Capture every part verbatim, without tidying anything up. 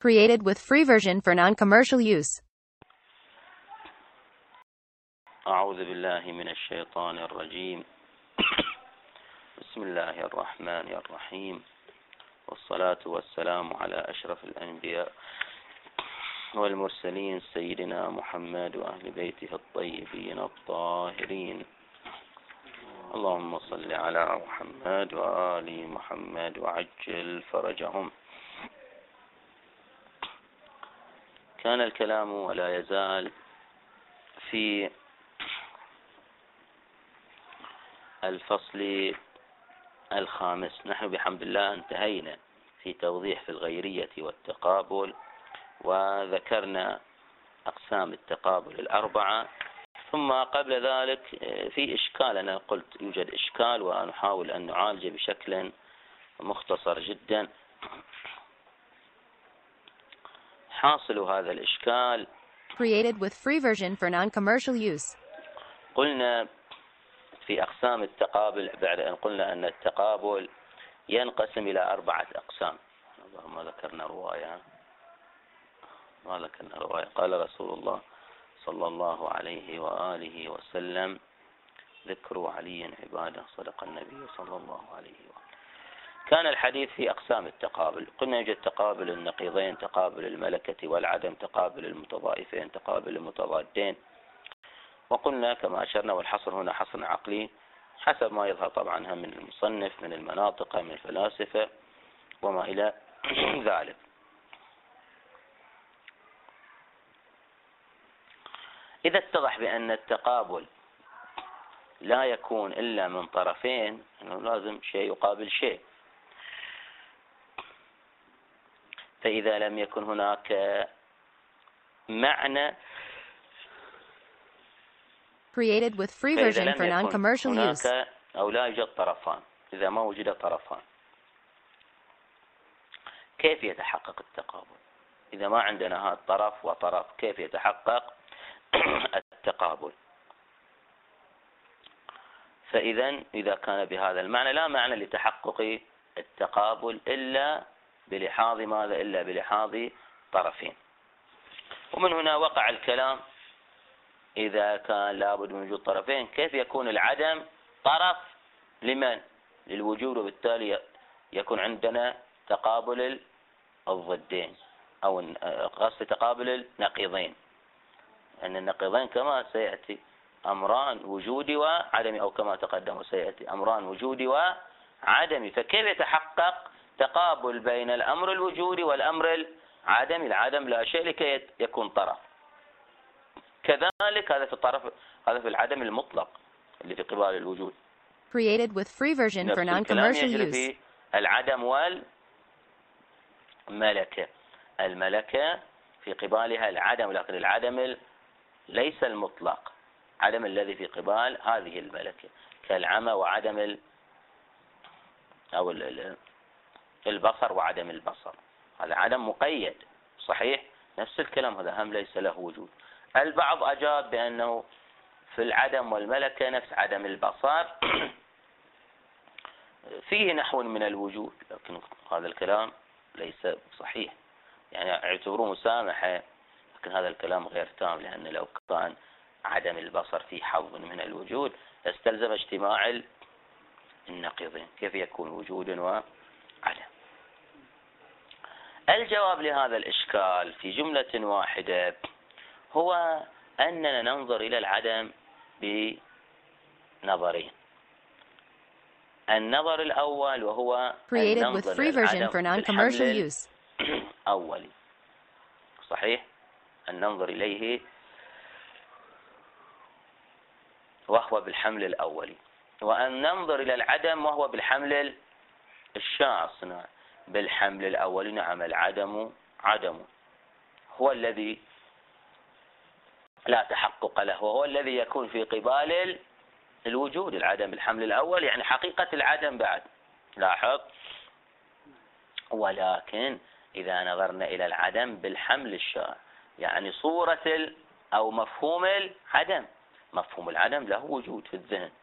Created with free version for non-commercial use. أعوذ بالله من الشيطان الرجيم. بسم الله الرحمن الرحيم، والصلاة والسلام على أشرف الأنبياء والمرسلين سيدنا محمد وأهل بيته الطيبين الطاهرين. اللهم صل على محمد وآل محمد وعجل فرجهم. كان الكلام ولا يزال في الفصل الخامس. نحن بحمد الله انتهينا في توضيح في الغيرية والتقابل، وذكرنا أقسام التقابل الأربعة. ثم قبل ذلك في إشكال، أنا قلت يوجد إشكال ونحاول أن نعالجه بشكل مختصر جدا. حاصل هذا الإشكال Created with free version for non-commercial use. قلنا في أقسام التقابل بعد أن قلنا أن التقابل ينقسم إلى أربعة أقسام. ما ذكرنا رواية ما ذكرنا رواية قال رسول الله صلى الله عليه وآله وسلم: ذكر علي عبادة صدق النبي صلى الله عليه وآله. كان الحديث في أقسام التقابل. قلنا يوجد تقابل النقيضين، تقابل الملكة والعدم، تقابل المتضائفين، تقابل المتضادين. وقلنا كما أشرنا، والحصر هنا حصر عقلي حسب ما يظهر طبعا من المصنف من المناطق من الفلاسفة وما إلى ذلك. إذا اتضح بأن التقابل لا يكون إلا من طرفين، أنه لازم شيء يقابل شيء. فإذا لم يكن هناك معنى Created with free version for non-commercial use. هناك أو لا يوجد طرفان، إذا ما وجد طرفان كيف يتحقق التقابل؟ إذا ما عندنا هذا الطرف وطرف كيف يتحقق التقابل؟ فإذا إذا كان بهذا المعنى لا معنى لتحقق التقابل إلا بلحاظ ماذا؟ إلا بلحاظ طرفين. ومن هنا وقع الكلام: إذا كان لابد من وجود طرفين كيف يكون العدم طرف لمن؟ للوجود، وبالتالي يكون عندنا تقابل الضدين أو قصد تقابل النقيضين. أن النقيضين كما سيأتي أمران وجودي وعدمي، أو كما تقدم سيأتي أمران وجودي وعدمي. فكيف يتحقق تقابل بين الأمر الوجودي والأمر العدمي؟ العدم لا شيء لكي يكون طرف. كذلك هذا في الطرف، هذا في العدم المطلق اللي في قبال الوجود. Created with free version for non-commercial use. في العدم والملكة. الملكة في قبالها العدم، لكن العدم ليس المطلق، عدم الذي في قبال هذه الملكة، كالعمى وعدم ال أو البصر وعدم البصر. هذا عدم مقيد صحيح، نفس الكلام، هذا هم ليس له وجود. البعض أجاب بأنه في العدم والملكة نفس عدم البصر فيه نحو من الوجود، لكن هذا الكلام ليس صحيح، يعني اعتبروه مسامحة، لكن هذا الكلام غير تام، لأن لو كان عدم البصر فيه حظ من الوجود استلزم اجتماع النقيضين، كيف يكون وجود وعدم؟ الجواب لهذا الإشكال في جملة واحدة هو أننا ننظر إلى العدم بنظرين. النظر الأول وهو Created with free version for non-commercial use. أولي صحيح، أن ننظر إليه وهو بالحمل الأولي، وأن ننظر إلى العدم وهو بالحمل الشاع الصناعي. بالحمل الأولي نعم، العدم عدم هو الذي لا تحقق له، وهو الذي يكون في قبال الوجود. العدم الحمل الأول يعني حقيقة العدم بعد، لاحظ. ولكن إذا نظرنا إلى العدم بالحمل الشائع، يعني صورة أو مفهوم العدم. مفهوم العدم له وجود في الذهن،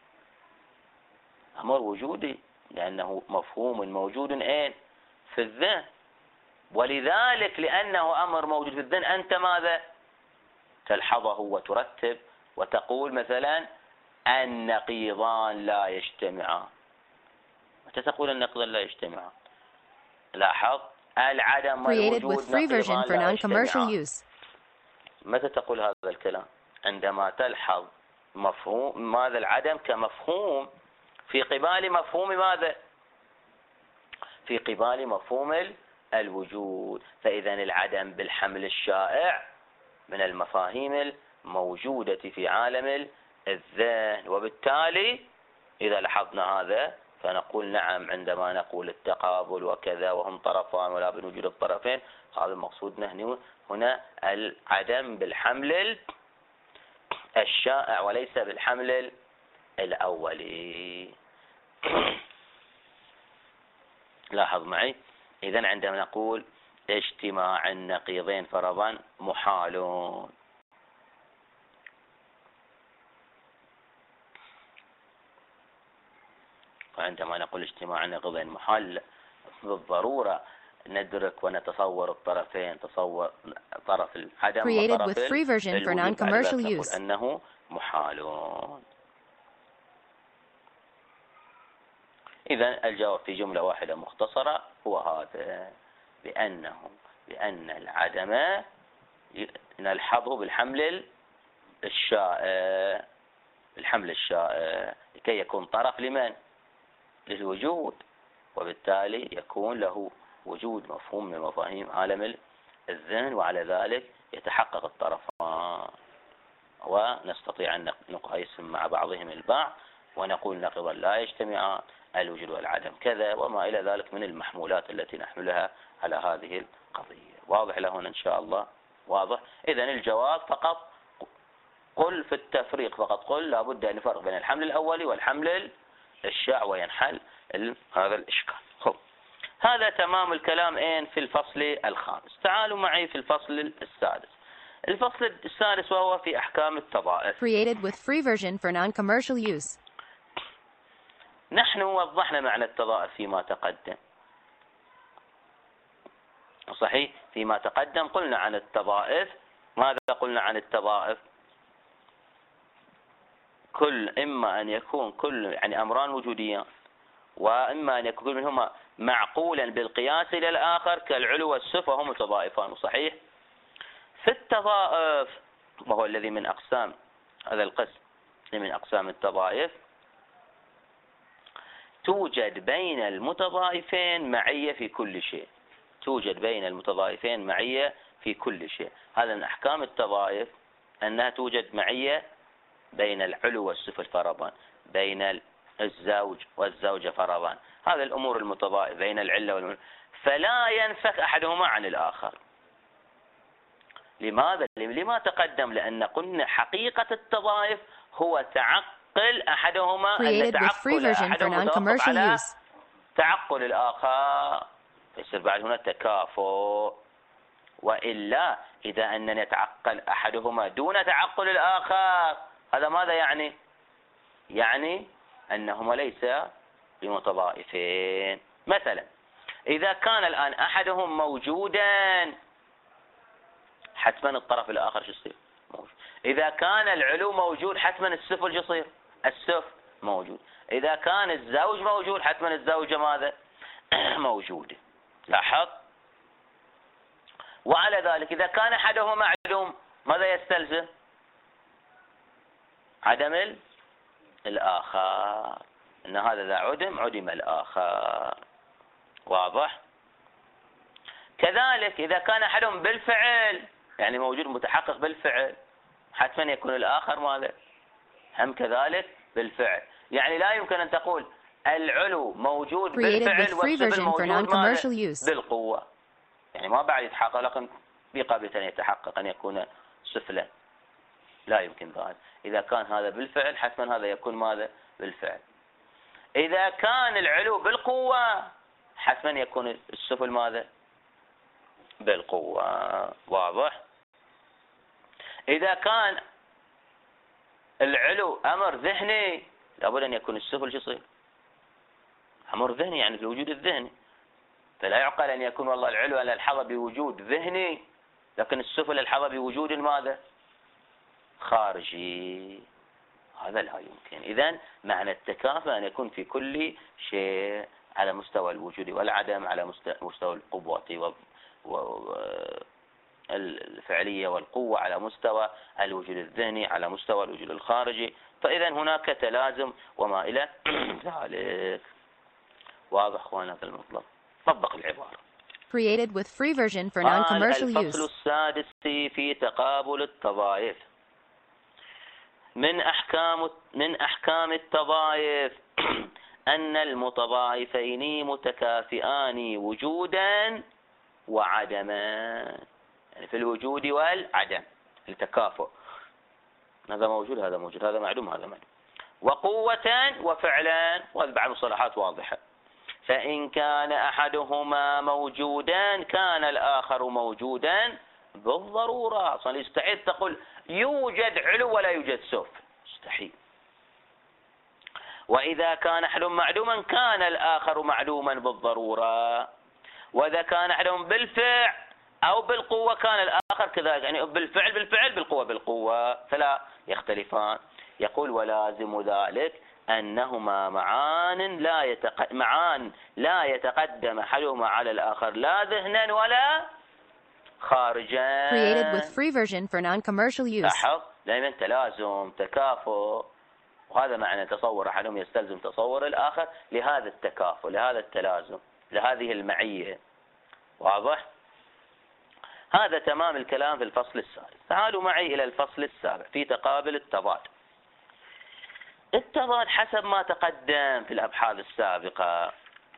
أمر وجودي، لأنه مفهوم موجود أين؟ في الذهن. ولذلك لأنه أمر موجود في الذهن أنت ماذا؟ تلحظه وترتب وتقول مثلا النقيضان لا يجتمعان. متى تقول النقيضان لا يجتمعان؟ لاحظ العدم والوجود نقيضان لا يجتمعان. متى تقول هذا الكلام؟ عندما تلحظ مفهوم ماذا العدم كمفهوم في قبال مفهوم ماذا؟ في قبال مفهوم الوجود. فإذا العدم بالحمل الشائع من المفاهيم الموجودة في عالم الذهن، وبالتالي إذا لاحظنا هذا فنقول نعم عندما نقول التقابل وكذا وهم طرفان ولا بد وجود الطرفين، هذا المقصود نحن هنا العدم بالحمل الشائع وليس بالحمل الأولي. لاحظ معي، إذن عندما نقول اجتماع النقيضين فرضا محالون، وعندما نقول اجتماع النقيضين محال بالضرورة ندرك ونتصور الطرفين، تصور طرف العدم وطرف الوجود أنه محالون. إذن الجواب في جملة واحدة مختصرة هو هذا، بأنه بأن العدم نلحظه بالحمل الشائع، بالحمل الشائع لكي يكون طرف لمن؟ للوجود، وبالتالي يكون له وجود مفهوم من مفاهيم عالم الذهن، وعلى ذلك يتحقق الطرفان ونستطيع أن نقيسهم مع بعضهم البعض ونقول نقيضا لا يجتمعان، الوجود والعدم كذا وما إلى ذلك من المحمولات التي نحملها على هذه القضية. واضح لهنا إن شاء الله؟ واضح. إذن الجواب فقط قل في التفريق، فقط قل لابد أن نفرق بين الحمل الأولي والحمل الشائع وينحل هذا الإشكال. خب. هذا تمام الكلام إن في الفصل الخامس. تعالوا معي في الفصل السادس. الفصل السادس وهو في أحكام التضائف. Created with free version for non-commercial use. نحن وضحنا معنى التضائف فيما تقدم، صحيح؟ فيما تقدم قلنا عن التضائف، ماذا قلنا عن التضائف؟ كل إما أن يكون كل يعني أمران وجوديان، وإما أن يكون منهما معقولا بالقياس إلى الآخر كالعلو والسفل وهم متضائفان، صحيح؟ في التضائف وهو الذي من أقسام هذا القسم من أقسام التضائف، توجد بين المتضائفين معية في كل شيء، توجد بين المتضائفين معية في كل شيء. هذا من أحكام التضائف أنها توجد معية بين العلو والسفل فرضا، بين الزوج والزوجة فرضا، هذه الأمور المتضائفة بين العلة والمعنى، فلا ينفك أحدهما عن الآخر. لماذا؟ لما تقدم، لأن قلنا حقيقة التضائف هو تعقل أحدهما، أن تعقل أحدهما متوقف على تعقل الآخر، فيصير بعد هنا تكافؤ. وإلا إذا أننا نتعقل أحدهما دون تعقل الآخر، هذا ماذا يعني؟ يعني أنهما ليس بمتضائفين. مثلا إذا كان الآن أحدهم موجودا، حتما الطرف الآخر شو يصير؟ موجود. إذا كان العلو موجود، حتما السفل شو يصير؟ السفل موجود. إذا كان الزوج موجود، حتما الزوجة ماذا؟ موجودة. لاحظ. وعلى ذلك إذا كان أحدهما معدوم، ماذا يستلزم؟ عدم الآخر، أن هذا إذا عدم عدم الآخر. واضح؟ كذلك إذا كان أحدهم بالفعل يعني موجود متحقق بالفعل، حتما يكون الآخر ماذا؟ هم كذلك بالفعل. يعني لا يمكن أن تقول العلو موجود بالفعل والسفل موجود ماذا؟ بالقوة، يعني ما بعد يتحقق، لكن بقابل أن يتحقق أن يكون سفلا، لا يمكن ذلك. إذا كان هذا بالفعل حتما هذا يكون ماذا؟ بالفعل. إذا كان العلو بالقوة، حتما يكون السفل ماذا؟ بالقوة. واضح؟ إذا كان العلو أمر ذهني، لابد أن يكون السفل شو يصير؟ أمر ذهني، يعني في الوجود الذهني. فلا يعقل أن يكون والله العلو الحظى بوجود ذهني، لكن السفل الحظى بوجود ماذا؟ خارجي. هذا لا يمكن. إذن معنى التكافؤ أن يكون في كل شيء على مستوى الوجود والعدم، على مستوى القوة والفعلية والقوة، على مستوى الوجود الذهني، على مستوى الوجود الخارجي. فإذا هناك تلازم وما إلى ذلك. واضح أخوانا هذا المطلب؟ طبق العبارة. Created with free version for non-commercial use. الفصل السادس في تقابل التضايف. من أحكام من أحكام التضايف أن المتضايفين متكافئان وجودا وعدما، يعني في الوجود والعدم التكافؤ، هذا موجود هذا موجود، هذا معدوم هذا معدوم، وقوة وفعلا، وهذه بعض المصطلحات واضحة. فإن كان أحدهما موجودا كان الآخر موجودا بالضرورة. أصلا يستحيل تقول يوجد علو ولا يوجد سفل، مستحيل. وإذا كان أحد معدوما كان الآخر معدوما بالضرورة. وإذا كان أحدهم بالفعل أو بالقوة كان الآخر كذلك، يعني بالفعل بالفعل بالقوة بالقوة، فلا يختلفان. يقول ولازم ذلك أنهما معان لا يتق... معان لا يتقدم أحدهما على الآخر لا ذهنا ولا خارجا. Created with free version for non-commercial use. لاحظ دائما تلازم تكافؤ، وهذا معنى تصور أحدهم يستلزم تصور الآخر لهذا التكافؤ، لهذا التلازم، لهذه المعية. واضح؟ هذا تمام الكلام في الفصل السادس. تعالوا معي إلى الفصل السابع في تقابل التضاد. التضاد حسب ما تقدم في الأبحاث السابقة،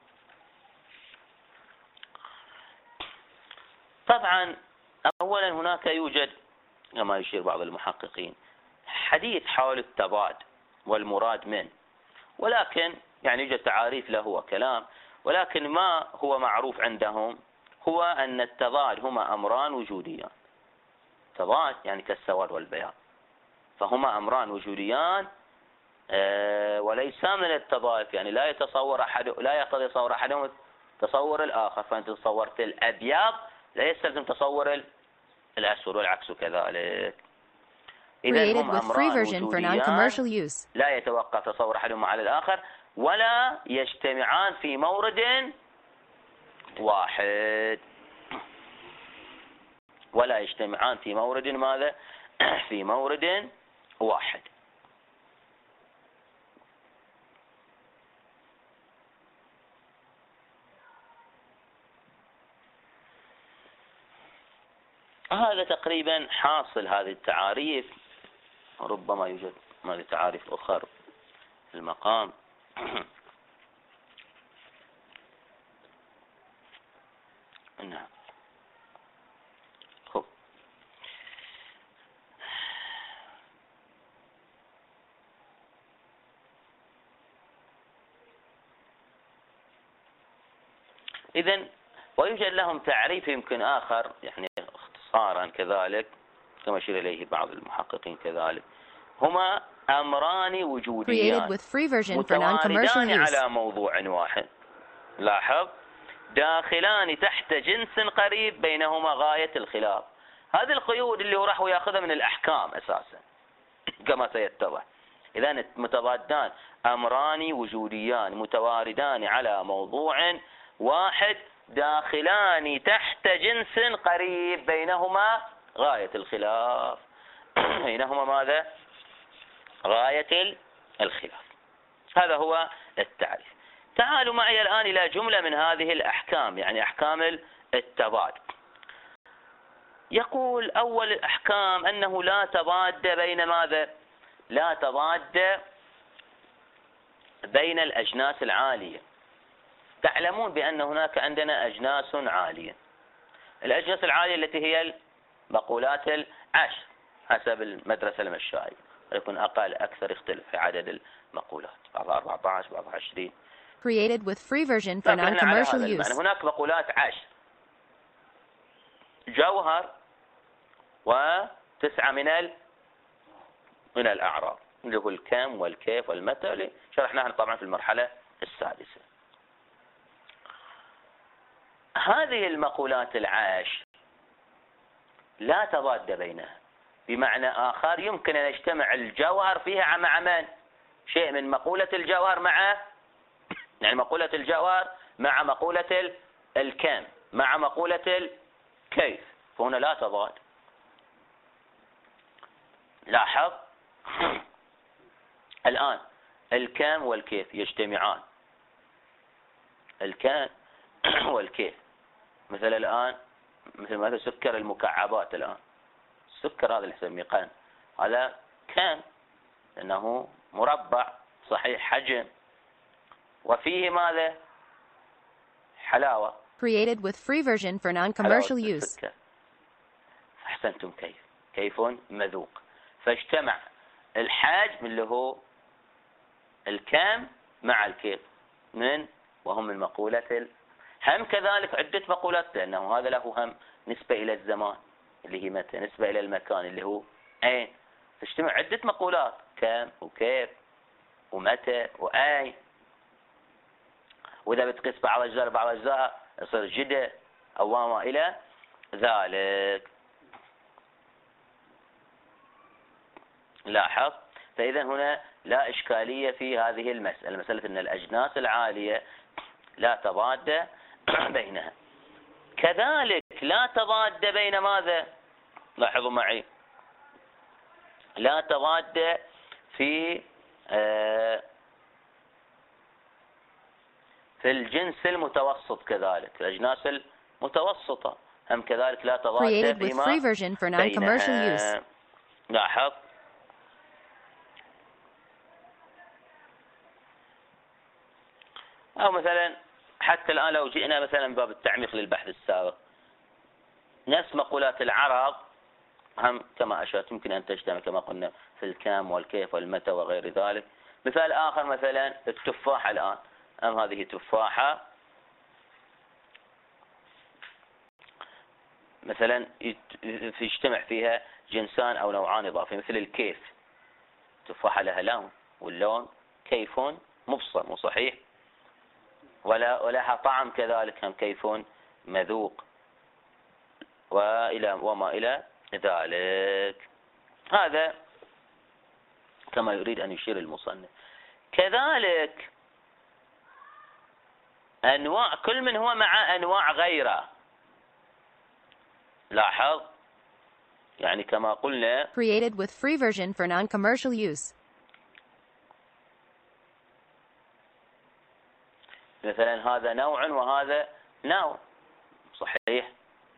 طبعا أولا هناك يوجد كما يشير بعض المحققين حديث حول التضاد والمراد منه، ولكن يعني يوجد تعاريف له وكلام، ولكن ما هو معروف عندهم هو أن التضاد هما أمران وجوديان. تضاد يعني كالسواد والبياض، فهما أمران وجوديان أه وليس من التضايف، يعني لا يتصور أحد لا يقتضي تصور أحدهم تصور الآخر. فأنت تصورت الأبيض لا يستلزم تصور الأسود والعكس كذلك. إذا هم أمران وجوديان لا يتوقف تصور أحدهما على الآخر ولا يجتمعان في مورد واحد، ولا يجتمعان في مورد ماذا؟ في مورد واحد. هذا تقريبا حاصل هذه التعاريف، ربما يوجد هذه تعاريف أخرى في المقام. نعم. خب. إذن ويوجد لهم تعريف يمكن آخر يعني اختصارا كذلك كما يشير إليه بعض المحققين كذلك، هما أمران وجوديان متواردان على موضوع واحد. لاحظ داخلان تحت جنس قريب بينهما غاية الخلاف. هذه القيود اللي هو راح ياخذها من الأحكام أساسا كما سيتضح. إذن متضادان أمران وجوديان متواردان على موضوع واحد داخلان تحت جنس قريب بينهما غاية الخلاف. بينهما ماذا؟ غاية الخلاف. هذا هو التعريف. تعالوا معي الآن إلى جملة من هذه الأحكام، يعني أحكام التضاد. يقول أول الأحكام أنه لا تضاد بين ماذا؟ لا تضاد بين الأجناس العالية. تعلمون بأن هناك عندنا أجناس عالية. الأجناس العالية التي هي المقولات العشر حسب المدرسة المشائية، ولكن أقل أكثر يختلف في عدد المقولات، بعضها أربعة عشر بعضها عشرين. Created with free version for non-commercial use. هناك مقولات عشر جوهر وتسعة من ال من الأعراض اللي هو الكم والكيف والمتى اللي شرحناها طبعا في المرحلة السادسة. هذه المقولات العشر لا تضاد بينها، بمعنى آخر يمكن أن يجتمع الجوهر فيها مع من؟ شيء من مقولة الجوهر مع يعني مقولة الجوهر مع مقولة الكم مع مقولة الكيف، فهنا لا تضاد. لاحظ الآن الكم والكيف يجتمعان، الكم والكيف، مثل الآن مثل ما سكر المكعبات، الآن السكر هذا اللي نسميه قن، هذا كم لأنه مربع صحيح حجم، وفيه ماذا؟ حلاوة. Created with free version for non-commercial use. أحسنتم. كيف كيف مذوق، فاجتمع الحجم اللي هو الكم مع الكيف من وهم من مقولة ال... هم كذلك عدة مقولات، لأنه هذا له هم نسبة إلى الزمان اللي هي متى، نسبة إلى المكان اللي هو أين، تجتمع عدة مقولات كم وكيف ومتى وأين، وإذا بتقيس بعض أجزاء بعض أجزاء يصير جدة أو ما إلى ذلك. لاحظ، فإذا هنا لا إشكالية في هذه المسألة، مسألة أن الأجناس العالية لا تضاد بينها. كذلك لا تضاد بين ماذا؟ لاحظوا معي، لا تضاد في آه في الجنس المتوسط، كذلك الأجناس المتوسطة هم كذلك لا تضاد فيما بينها. لاحظ أو مثلا حتى الآن لو جئنا مثلا من باب التعميق للبحث السابق، نفس مقولات العرب هم كما أشرت يمكن أن تجتمع كما قلنا في الكم والكيف والمتى وغير ذلك. مثال آخر مثلا التفاحة، الآن أم هذه تفاحة مثلا يجتمع فيها جنسان أو نوعان إضافي، مثل الكيف، تفاحة لها لون واللون كيف مبصر مو صحيح، ولا ولها طعم كذلك هم كيف مذوق، وإلى وما إلى ذلك. هذا كما يريد أن يشير المصنف. كذلك أنواع كل من هو مع أنواع غيره. لاحظ يعني كما قلنا created with free version for non-commercial use. مثلا هذا نوع وهذا نوع صحيح،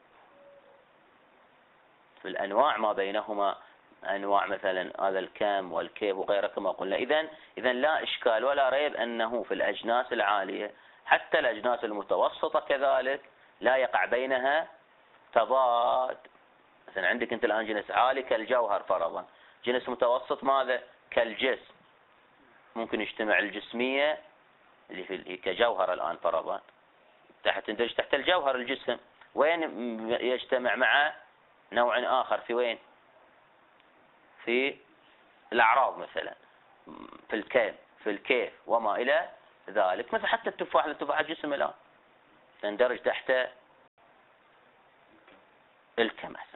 في الأنواع ما بينهما أنواع، مثلا هذا الكم والكيف وغيره كما قلنا. إذن إذن لا إشكال ولا ريب أنه في الأجناس العالية حتى الأجناس المتوسطة كذلك لا يقع بينها تضاد. مثلا عندك أنت الآن جنس عالي كالجوهر فرضا، جنس متوسط ماذا؟ كالجسم، ممكن يجتمع الجسمية اللي في كجوهر الآن فرضا تحت تندرج تحت الجوهر الجسم، وين يجتمع مع نوع آخر؟ في وين؟ في الأعراض مثلا، في الكيف في الكيف وما إلى ذلك. مثل حتى التفاح، التفاح جسم الآن تندرج تحت الكم. أحسنت.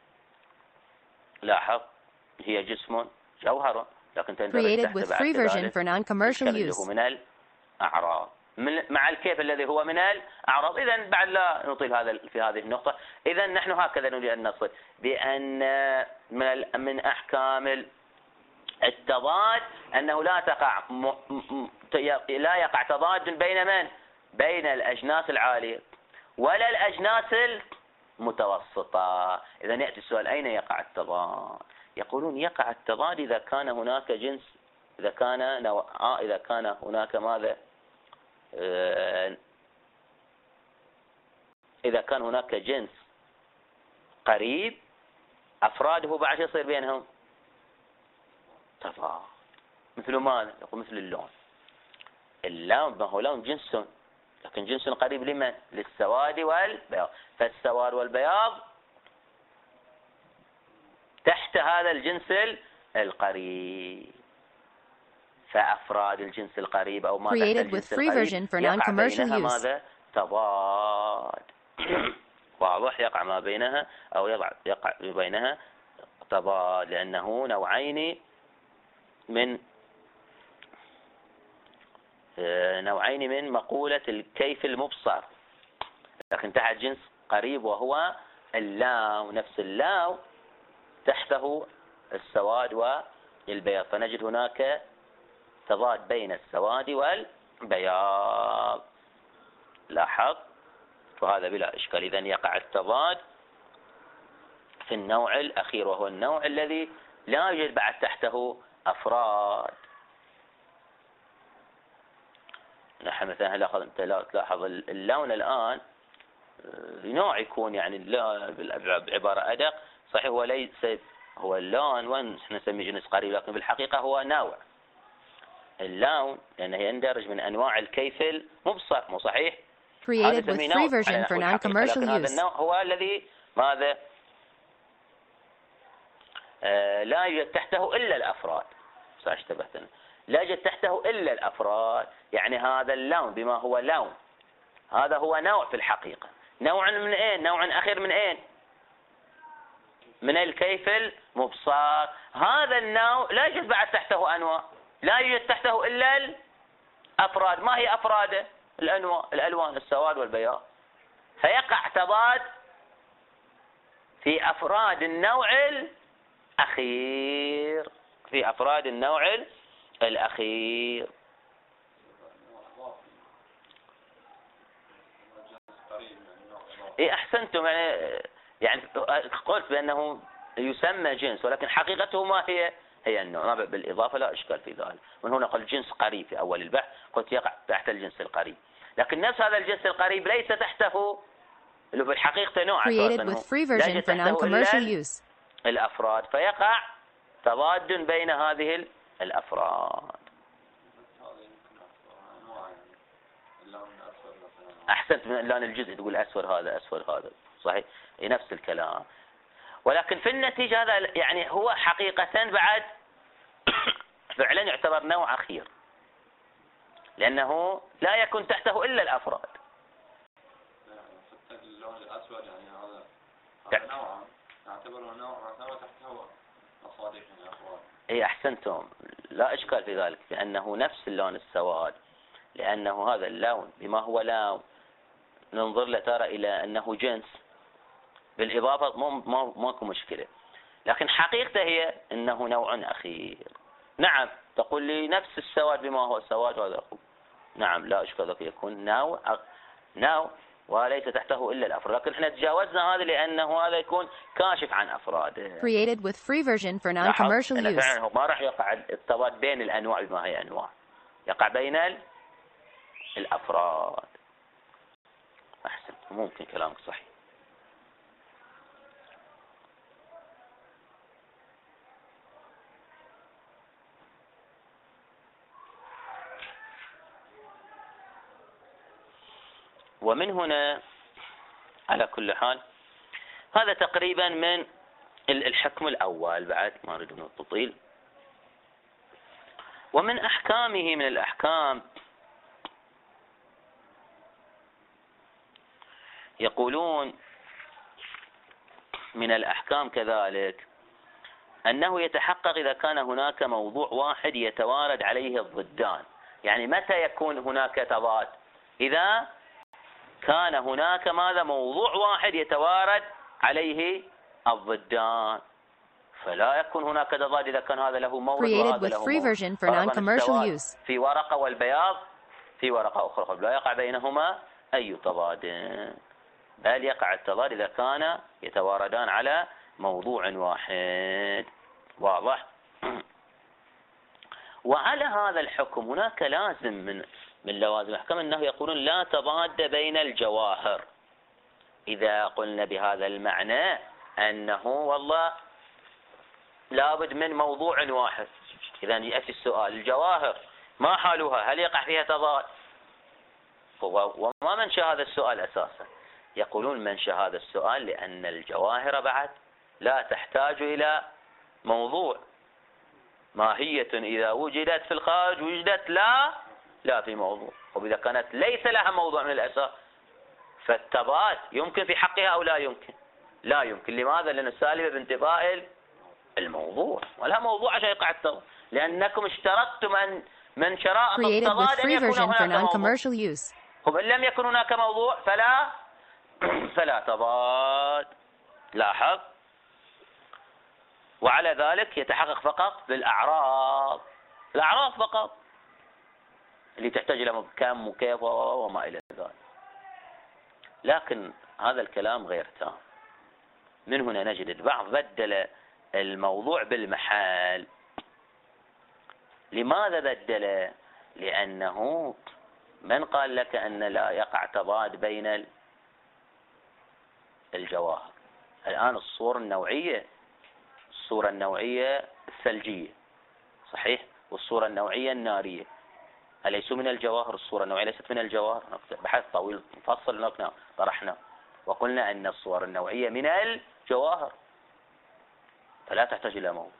لاحظ هي جسم جوهر لكن تندرج تحت بعد ذلك اللي هو من الأعراض من مع الكيف الذي هو من الأعراض. إذا بعد لا نطيل هذا في هذه النقطة. إذا نحن هكذا نريد أن نصل بأن من من أحكام التضاد أنه لا تقع م... لا يقع تضاد بين من؟ بين الأجناس العالية ولا الأجناس المتوسطة. إذا يأتي السؤال أين يقع التضاد؟ يقولون يقع التضاد إذا كان هناك جنس، إذا كان نوع... إذا كان هناك ماذا؟ إذا كان هناك جنس قريب أفراده بعد يصير بينهم تضاد. مثل ماذا؟ يقول مثل اللون. اللون ما هو لون جنس، لكن جنس قريب لمن؟ للسواد والبياض، فالسواد والبياض تحت هذا الجنس القريب، فأفراد الجنس القريب أو ما تحت الجنس القريب يقع بينها ماذا؟ تضاد. واضح؟ يقع ما بينها أو يقع يقع بينها تضاد، لأنه نوعين من نوعين من مقولة الكيف المبصر، لكن تحت جنس قريب وهو اللاو. نفس اللاو تحته السواد والبياض، فنجد هناك تضاد بين السواد والبياض. لاحظ؟ وهذا بلا إشكال. إذن يقع التضاد في النوع الأخير، وهو النوع الذي لا يوجد بعد تحته أفراد. نحن مثلا هل تلاحظ اللون الآن نوع يكون يعني بعبارة أدق، صحيح هو ليس هو اللون وين نسميه جنس قريب، لكن بالحقيقة هو نوع اللون، لأنه يندرج من أنواع الكيف المبصر، مو صحيح؟ Created with free version for non-commercial هذا use. النوع هو الذي ماذا؟ آه لا يوجد تحته إلا الأفراد. صح اشتبهت أنا. لا يوجد تحته إلا الأفراد، يعني هذا اللون بما هو لون، هذا هو نوع في الحقيقة. نوع من أين؟ نوع أخير من أين؟ من الكيف المبصر. هذا النوع لا يوجد بعد تحته أنواع، لا يوجد تحته إلا الأفراد. ما هي أفراده؟ الأنواع، الألوان، السواد والبياض. فيقع تضاد في أفراد النوع الأخير، في أفراد النوع الأخير. إيه أحسنتم. يعني يعني قلت بأنه يسمى جنس، ولكن حقيقته ما هي؟ هي النوع. بالإضافة لا إشكال في ذلك. من هنا قلت جنس قريب في أول البحث، قلت يقع تحت الجنس القريب، لكن نفس هذا الجنس القريب ليس تحته اللي في الحقيقة نوع Created with free version for non-commercial use. الأفراد، فيقع تضاد بين هذه الأفراد. أحسنت. من اللون الجزء تقول أسود هذا أسود هذا، صحيح نفس الكلام. ولكن في النتيجة هذا يعني هو حقيقة بعد فعلا يعتبر نوع أخير، لأنه لا يكون تحته إلا الأفراد. اللون الأسود يعني هذا هذا نوع نعتبره نوع تحته مصادق من الأفراد. أي أحسنتم، لا إشكال في ذلك، لأنه نفس اللون السواد، لأنه هذا اللون بما هو لون ننظر لترى إلى أنه جنس. بالإضافة ما ماكو مشكلة، لكن حقيقته هي أنه نوع أخير. نعم تقول لي نفس السواد بما هو سواد وهذا أخو. نعم لا إشكال، يكون نوع نوع وليس تحته إلا الأفراد، لكن احنا تجاوزنا هذا لأنه هذا يكون كاشف عن أفراده. Created with free version for non-commercial use. فعلا ما راح يقع التضاد بين الأنواع بما هي أنواع، يقع بين الأفراد. أحسن، ممكن كلامك صحيح. ومن هنا على كل حال هذا تقريبا من الحكم الأول، بعد ما نريد أن نطيل. ومن أحكامه من الأحكام يقولون من الأحكام كذلك أنه يتحقق إذا كان هناك موضوع واحد يتوارد عليه الضدان. يعني متى يكون هناك تضاد؟ إذا كان هناك ماذا؟ موضوع واحد يتوارد عليه الضدان، فلا يكون هناك تضاد إذا كان هذا له مورد وهذا له مورد. في ورقة والبياض في ورقة أخرى لا يقع بينهما أي تضاد، بل يقع التضاد إذا كان يتواردان على موضوع واحد. واضح؟ وعلى هذا الحكم هناك لازم من من لوازم الأحكام أنه يقولون لا تضاد بين الجواهر. إذا قلنا بهذا المعنى أنه والله لابد من موضوع واحد، إذا يأتي السؤال الجواهر ما حالها؟ هل يقع فيها تضاد؟ وما منشأ هذا السؤال أساسا؟ يقولون منشأ هذا السؤال لأن الجواهر بعد لا تحتاج إلى موضوع، ماهية إذا وجدت في الخارج وجدت لا لا في موضوع، وإذا كانت ليس لها موضوع من الأساس فالتضاد يمكن في حقها أو لا يمكن؟ لا يمكن. لماذا؟ لأن سالبة بانتفاء الموضوع، ولها موضوع عشان يقع التضاد، لأنكم اشترطتم أن من شرائط التضاد أن يكون هناك موضوع. وإن لم يكن هناك موضوع فلا فلا تضاد. لاحظ. وعلى ذلك يتحقق فقط بالأعراض، الأعراض فقط اللي تحتاج إلى كم وكيف وما إلى ذلك. لكن هذا الكلام غير تام. من هنا نجد البعض بدل الموضوع بالمحل. لماذا بدل؟ لأنه من قال لك أن لا يقع تضاد بين الجواهر؟ الآن الصورة النوعية، الصورة النوعية الثلجية صحيح، والصورة النوعية النارية أليسوا من الجواهر؟ الصورة النوعية ليست من الجواهر. بحث طويل مفصل هناك طرحنا وقلنا أن الصور النوعية من الجواهر، فلا تحتاج إلى موضوع.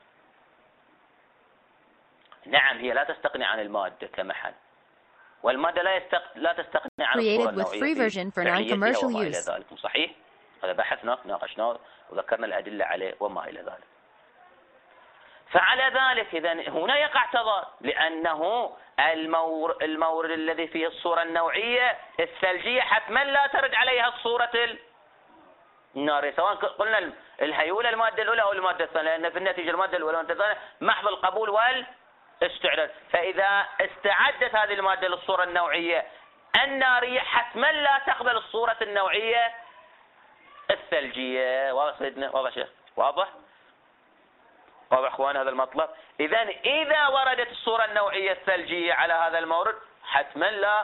نعم هي لا تستغني عن المادة كمحل، والمادة لا يستق... لا تستغني عن الصورة النوعية في فعليتها وما إلى ذلك. صحيح، هذا بحثنا ناقشناه وذكرنا الأدلة عليه وما إلى ذلك. فعلى ذلك إذا هنا يقع تضاد، لأنه المور... المورد الذي فيه الصورة النوعية الثلجية حتما لا ترد عليها الصورة النارية، سواء قلنا الهيولة المادة الأولى أو المادة الثانية، لأن في النتيجة المادة الأولى والمادة الثانية محض القبول والاستعداد. فإذا استعدت هذه المادة للصورة النوعية النارية حتما لا تقبل الصورة النوعية الثلجية. واضح سيدنا؟ واضح شيخ؟ واضح؟ واضح اخوان هذا المطلب؟ اذا اذا وردت الصورة النوعية الثلجية على هذا المورد حتما لا،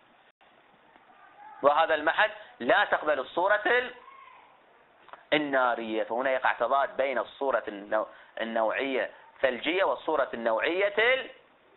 وهذا المحل لا تقبل الصورة النارية، فهنا يقع تضاد بين الصورة النوعية الثلجية والصورة النوعية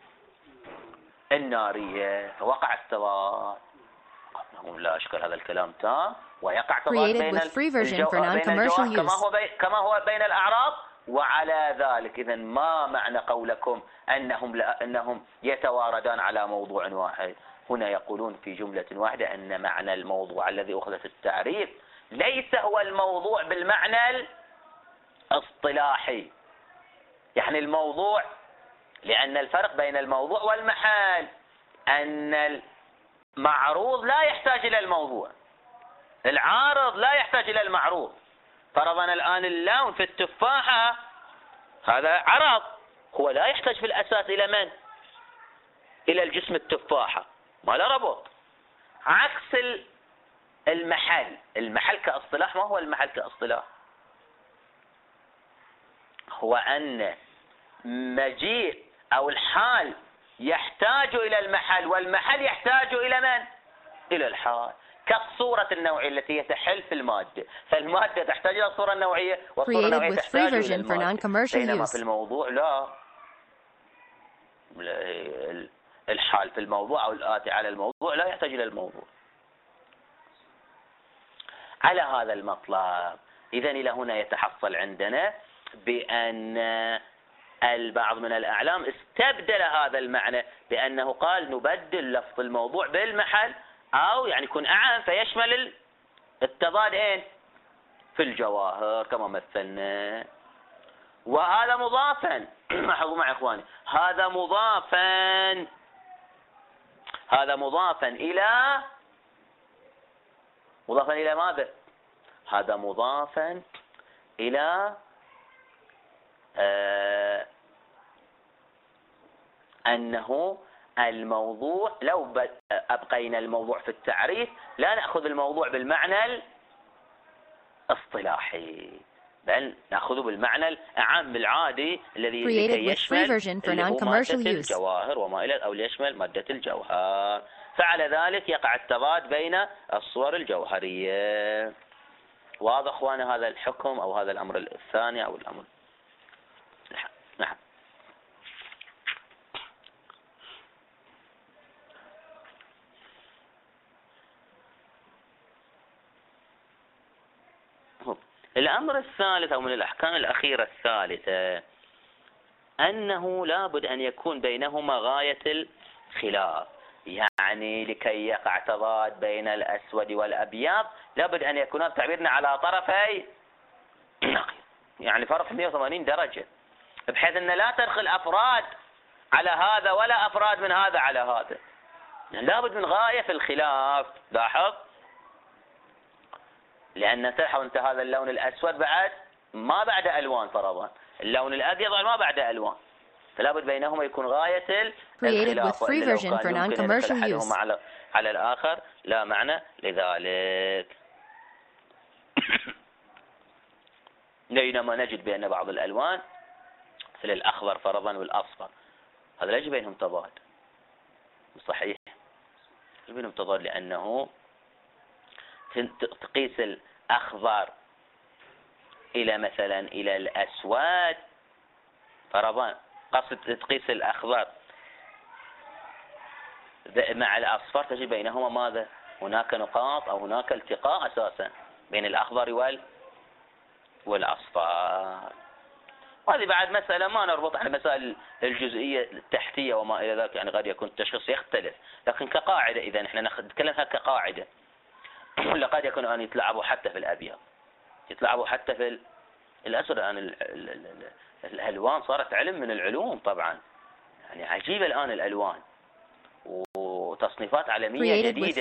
النارية، فوقع التضاد. لا أشكال هذا الكلام تام، ويقع تضاد بين الجواهر كما هو بين كما هو بين الأعراض. وعلى ذلك إذن ما معنى قولكم أنهم لا أنهم يتواردان على موضوع واحد؟ هنا يقولون في جملة واحدة أن معنى الموضوع الذي أخذ في التعريف ليس هو الموضوع بالمعنى الاصطلاحي، يعني الموضوع، لأن الفرق بين الموضوع والمحال أن المعروض لا يحتاج إلى الموضوع، العارض لا يحتاج إلى المعروض. فرضا الآن اللون في التفاحة هذا عرض، هو لا يحتاج في الأساس إلى من؟ إلى الجسم التفاحة، ما لا ربط. عكس المحل، المحل كاصطلاح ما هو المحل كاصطلاح؟ هو أن مجيء أو الحال يحتاج إلى المحل، والمحل يحتاج إلى من؟ إلى الحال. كالصورة النوعية التي هي تحل في المادة، فالمادة تحتاج إلى الصورة النوعية والصورة النوعية تحتاج إلى المادة. بينما في الموضوع لا، الحال في الموضوع أو الآتي على الموضوع لا يحتاج إلى الموضوع. على هذا المطلب إذن إلى هنا يتحصل عندنا بأن البعض من الأعلام استبدل هذا المعنى بأنه قال نبدل لفظ الموضوع بالمحل، أو يعني يكون أعم فيشمل التضاد إيه؟ في الجواهر كما مثلنا. وهذا مضافا لاحظوا معي إخواني، هذا مضافا هذا مضافا إلى مضافا إلى ماذا؟ هذا مضافا إلى آه أنه الموضوع، لو أبقينا الموضوع في التعريف لا نأخذ الموضوع بالمعنى الاصطلاحي، بل نأخذه بالمعنى الأعم العادي الذي يشمل مادة الجواهر وما إلى، أو يشمل مادة الجوهر. فعلى ذلك يقع التضاد بين الصور الجوهرية. واضح أخوانا هذا الحكم أو هذا الأمر الثاني أو الأمر؟ نعم. الأمر الثالث أو من الأحكام الأخيرة الثالثة أنه لابد أن يكون بينهما غاية الخلاف. يعني لكي يقع تضاد بين الأسود والأبيض لابد أن يكون تعبيرنا على طرفي نقيض، يعني فرق مئة وثمانين درجة، بحيث أن لا تدخل أفراد على هذا ولا أفراد من هذا على هذا، يعني لابد من غاية في الخلاف. لاحظ، لأن تلاحظ أنت هذا اللون الأسود بعد ما بعد ألوان فرضا، اللون الأبيض ما بعد ألوان، فلا بد بينهما يكون غاية الخلاف، وإلا لو كان يمكن أن يدخل أحدهما على على الآخر لا معنى لذلك. بينما نجد بأن بعض الألوان مثل الأخضر فرضا والأصفر هذا لا يجب بينهم تضاد، صحيح يجب بينهم تضاد، لأنه تقيس الأخضر إلى مثلا إلى الأسود فرضا، قصد تقيس الأخضر مع الأصفر تجد بينهما ماذا؟ هناك نقاط أو هناك التقاء أساسا بين الأخضر وال والأصفر. وهذه بعد مسألة ما نربط على مسائل الجزئية التحتية وما إلى ذلك، يعني قد يكون التشخيص يختلف، لكن كقاعدة إذا نحن نتكلمها كقاعدة ولا قد يكون أن يتلعبوا حتى في الأبيض، يتلعبوا حتى في الأسود. الآن ال ال ال الألوان صارت علم من العلوم طبعا، يعني عجيبة الآن الألوان وتصنيفات عالمية جديدة.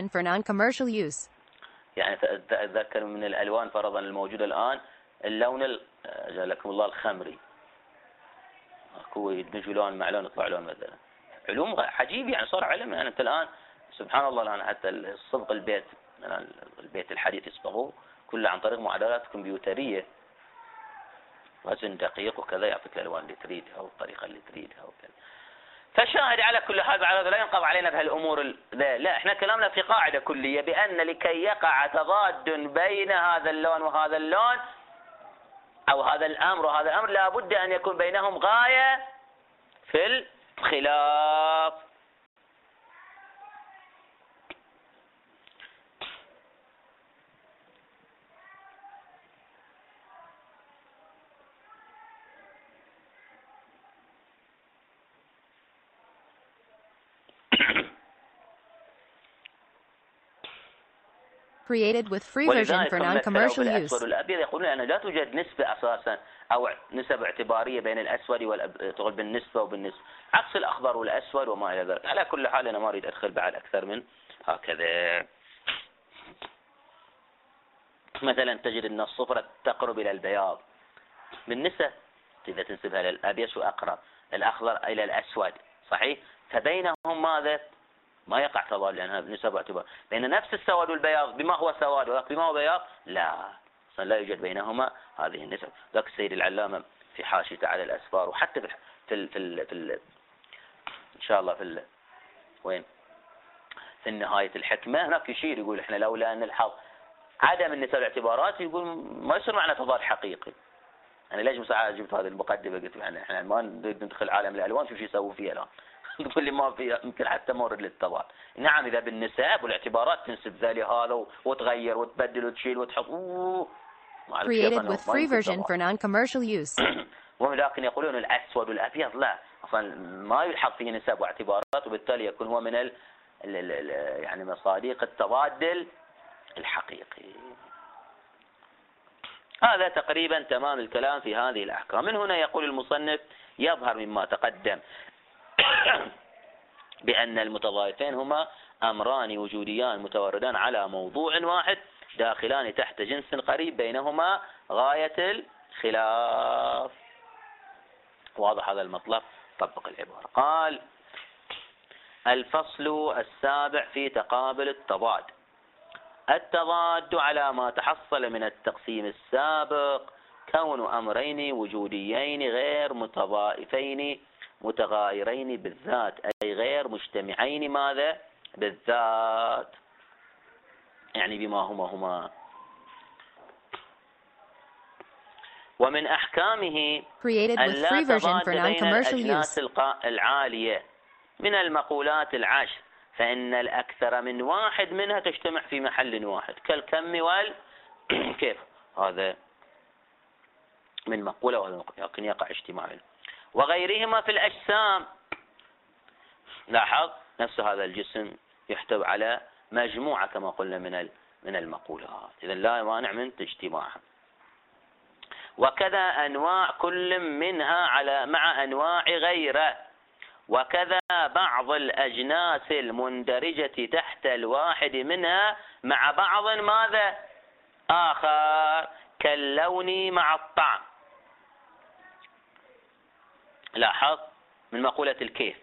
يعني أتذكر من الألوان فرضا الموجودة الآن اللون جزاكم الله الخمري، اكو يدمجوا لون مع لون يطلع لون مثلا، علوم عجيب يعني صار علم. يعني انت الآن سبحان الله الآن حتى الصبغ البيت البيت الحديث يصبغوه كله عن طريق معادلات كمبيوترية، وزن دقيق وكذا يعطيك الألوان اللي تريدها والطريقة اللي تريدها وكذا. فشاهد على كل هذا على لا ينقض علينا بهالأمور، لا, لا احنا كلامنا في قاعدة كلية بأن لكي يقع تضاد بين هذا اللون وهذا اللون أو هذا الأمر وهذا الأمر لابد أن يكون بينهم غاية في الخلاف. created with free version for non-commercial use. الأسود والأبيض يقولون أن لا توجد نسبة أساسا أو نسب اعتبارية بين الأسود والأبيض، تقول بالنسبة وبالنسبة، عكس الأخضر والأسود وما إلى ذلك. على كل حال أنا ما أريد أدخل بعد أكثر من هكذا. مثلا تجد أن الصفرة تقرب إلى البياض بالنسبة، إذا تنسبها للأبيض شو أقرب، الأخضر إلى الأسود، صحيح؟ فبينهم ماذا؟ ما يقع تضاد لأنها نسب واعتبار. بين نفس السواد والبياض بما هو سواد وذاك بما هو بياض لا، لا يوجد بينهما هذه النسب. ذاك السيد العلامة في حاشيته على الأسفار وحتى في في في, ال في ال إن شاء الله في ال وين في نهاية الحكمة هناك يشير يقول إحنا لولا أن نلحظ عدم النسب والاعتبارات يقول ما يصير معنا تضاد حقيقي. أنا ليش مساعد جبت هذه المقدمة؟ قلت يعني إحنا ما ندخل عالم الألوان شو شو يسوي فيها الآن تقول لي ما في يمكن حتى مورد للتضاد. نعم إذا بالنسب والاعتبارات تنسب ذلك هذا وتغير وتبدل وتشيل وتحط اوه created with free version for non-commercial use. ولكن يقولون الأسود والأبيض لا، أصلا ما يلحق فيه نسب واعتبارات، وبالتالي يكون هو من ال ال ال يعني مصادق التضاد الحقيقي. هذا تقريبا تمام الكلام في هذه الأحكام. من هنا يقول المصنف يظهر مما تقدم بأن المتضايفين هما أمران وجوديان متوردان على موضوع واحد داخلان تحت جنس قريب بينهما غاية الخلاف. واضح هذا المطلب؟ طبق العبارة. قال الفصل السابع في تقابل التضاد. التضاد على ما تحصل من التقسيم السابق كون أمرين وجوديين غير متضائفين متغايرين بالذات، أي غير مجتمعين ماذا؟ بالذات، يعني بما هما هما. ومن أحكامه أن لا تضاد بين الأجناس العالية من المقولات العشر، فإن الأكثر من واحد منها تجتمع في محل واحد كالكم وال كيف هذا من مقولة وهذا يمكن يقع اجتماعي وغيرهما في الأجسام. لاحظ نفس هذا الجسم يحتوي على مجموعة كما قلنا من من المقولات، إذا لا مانع من اجتماعها. وكذا أنواع كل منها على مع أنواع غيره، وكذا بعض الأجناس المندرجة تحت الواحد منها مع بعض ماذا آخر كاللون مع الطعم. لاحظ من مقولة الكيف،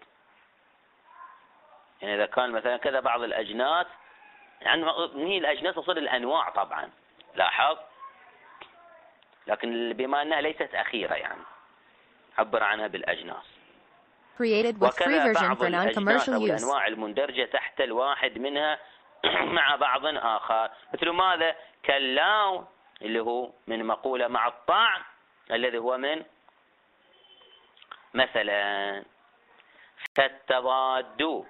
يعني إذا كان مثلا كذا بعض الأجناس، يعني هي الأجناس تصير الأنواع طبعا، لاحظ، لكن بما أنها ليست أخيرة يعني عبر عنها بالأجناس. وكذا بعض الأجناس أو الأنواع المندرجة تحت الواحد منها مع بعض آخر، مثل ماذا كاللون اللي هو من مقولة مع الطعم الذي هو من مثلا فالتضاد،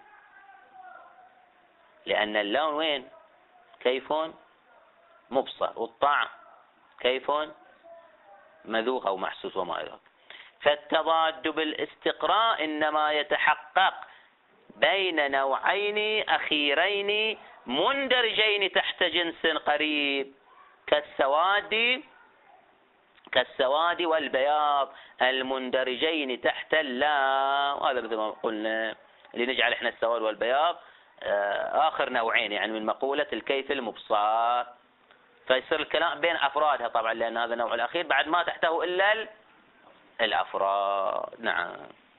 لأن اللون وين كيف مبصر، والطعم كيف مذوق أو محسوس وما إلى ذلك. فالتضاد بالاستقراء إنما يتحقق بين نوعين أخيرين مندرجين تحت جنس قريب كالسواد كالسواد والبياض المندرجين تحت اللام. وهذا مثل ما قلنا اللي نجعل احنا السواد والبياض آخر نوعين يعني من مقولة الكيف المبصر، فيصير الكلام بين أفرادها طبعا، لأن هذا النوع الأخير بعد ما تحته إلا الأفراد. نعم.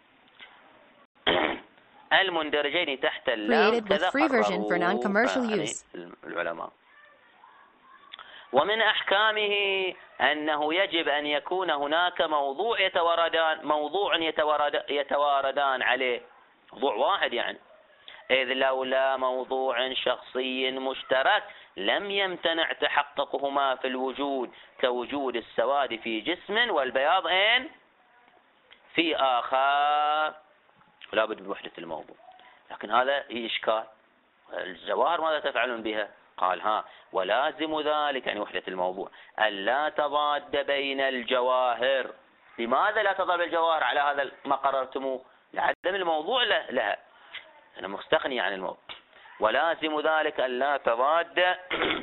المندرجين تحت اللام كذا قرروا العلماء. ومن أحكامه أنه يجب أن يكون هناك موضوع يتواردان موضوع يتوارد يتواردان عليه، موضوع واحد يعني، إذ لولا موضوع شخصي مشترك لم يمتنع تحققهما في الوجود، كوجود السواد في جسم والبياض إن في آخر، لا بد من وحدة الموضوع. لكن هذا هي إشكال، الجواهر ماذا تفعلون بها؟ قال ها ولازم ذلك يعني وحدة الموضوع ألا تضاد بين الجواهر. لماذا لا تضاد الجواهر على هذا ما قررتموه؟ لعدم الموضوع لها، أنا مستغني عن الموضوع. ولازم ذلك ألا تضاد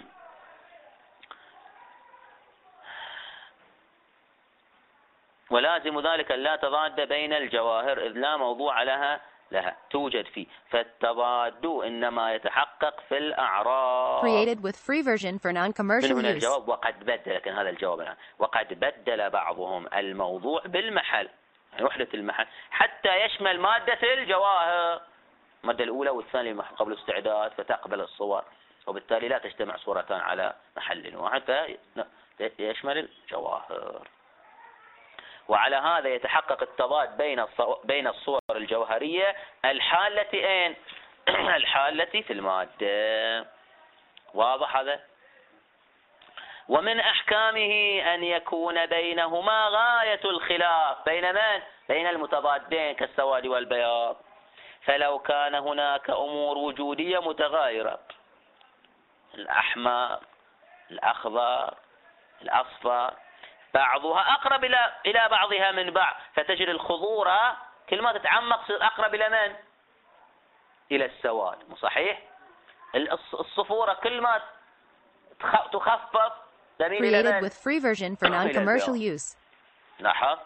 ولازم ذلك ألا تضاد بين الجواهر إذ لا موضوع لها لها توجد فيه، فالتضاد إنما يتحقق في الأعراض. Created with free version for non-commercial من هنا use. الجواب وقد بدل، لكن هذا الجواب الآن وقد بدل بعضهم الموضوع بالمحل، يعني وحدة المحل حتى يشمل مادة الجواهر، المادة الأولى والثانية قبل الاستعداد فتقبل الصور، وبالتالي لا تجتمع صورتان على محل واحد فيشمل الجواهر. وعلى هذا يتحقق التضاد بين بين الصور الجوهرية الحالة أين؟ الحالة في المادة. واضح هذا؟ ومن أحكامه أن يكون بينهما غاية الخلاف. بين من؟ بين المتضادين كالسواد والبياض. فلو كان هناك أمور وجودية متغايرة، الأحمر الأخضر الأصفر، بعضها أقرب إلى إلى بعضها من بعض، فتجد الخضورة كل ما تتعمق تصير أقرب إلى من؟ إلى السواد، مو صحيح؟ الصفورة كل ما تخفض تميل إلى من؟ Created with free version for non-commercial use. لاحظ.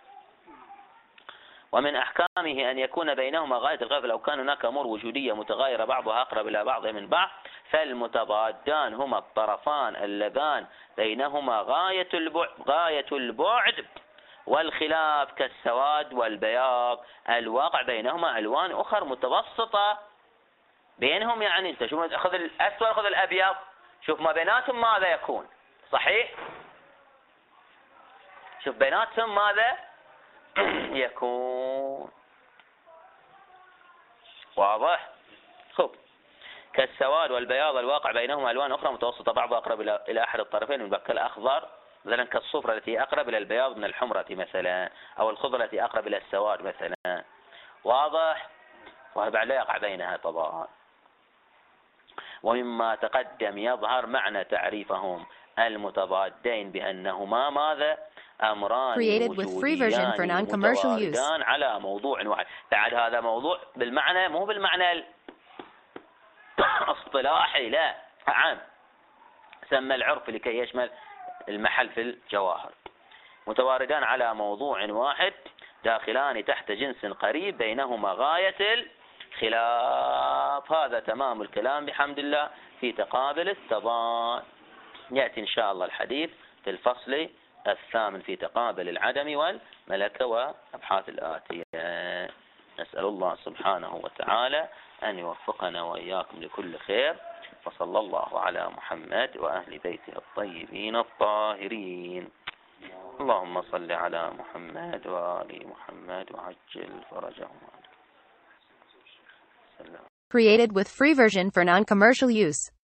ومن أحكامه أن يكون بينهما غاية الخلاف. لو كان هناك أمور وجودية متغايرة بعضها أقرب إلى بعضها من بعض، فالمتضادان هما الطرفان اللذان بينهما غاية البعد غاية البعد والخلاف كالسواد والبياض، الواقع بينهما ألوان أخرى متوسطة بينهم. يعني أنت شوف أخذ الأسود أخذ الأبيض، شوف ما بيناتهم ماذا يكون، صحيح؟ شوف بيناتهم ماذا يكون. واضح؟ خب كالسواد والبياض الواقع بينهما ألوان أخرى متوسطة بعضها أقرب إلى أحد الطرفين من كالأخضر مثلا، كالصفرة التي أقرب إلى البياض من الحمرة مثلا، أو الخضرة التي أقرب إلى السواد مثلا. واضح؟ وهذا لا يقع بينها طبعا. ومما تقدم يظهر معنى تعريفهم المتضادين بأنهما ماذا؟ أمران وجوديان متواردان على موضوع واحد. بعد هذا موضوع بالمعنى مو بالمعنى اصطلاحي لا عام، سمى العرف لكي يشمل المحل في الجواهر، متواردان على موضوع واحد داخلان تحت جنس قريب بينهما غاية الخلاف. هذا تمام الكلام بحمد الله في تقابل التضاد. يأتي إن شاء الله الحديث في الفصل الثامن في تقابل العدم والملكة وأبحاث الآتية. نسأل الله سبحانه وتعالى أن يوفقنا وإياكم لكل خير، وصلى الله على محمد وأهل بيته الطيبين الطاهرين. اللهم صل على محمد وآل محمد وعجل فرجهم. Created with free version for non-commercial use.